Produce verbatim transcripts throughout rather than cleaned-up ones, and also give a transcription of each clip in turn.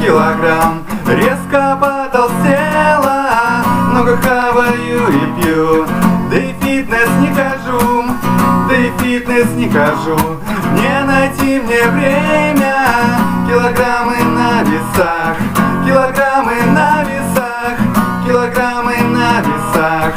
килограмм. Резко потолстела, много хаваю и пью. Да и фитнес не хожу, да и фитнес не хожу. Не найти мне время, килограммы на весах, килограммы на весах, килограммы на весах.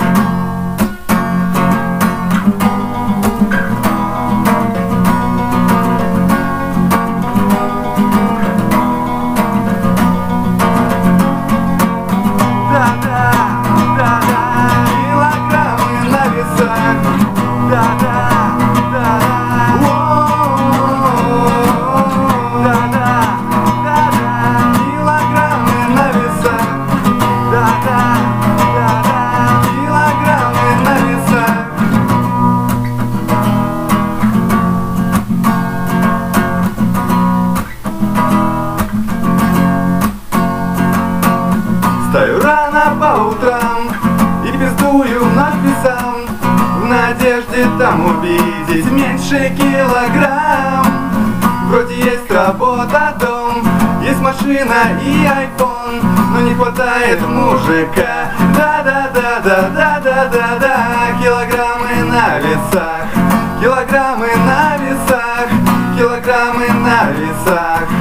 Встаю рано по утрам и пиздую над весам, в надежде там увидеть меньше килограмм. Вроде есть работа, дом, есть машина и айфон, но не хватает мужика. Да-да-да-да-да-да-да-да. Килограммы на весах, килограммы на весах, килограммы на весах.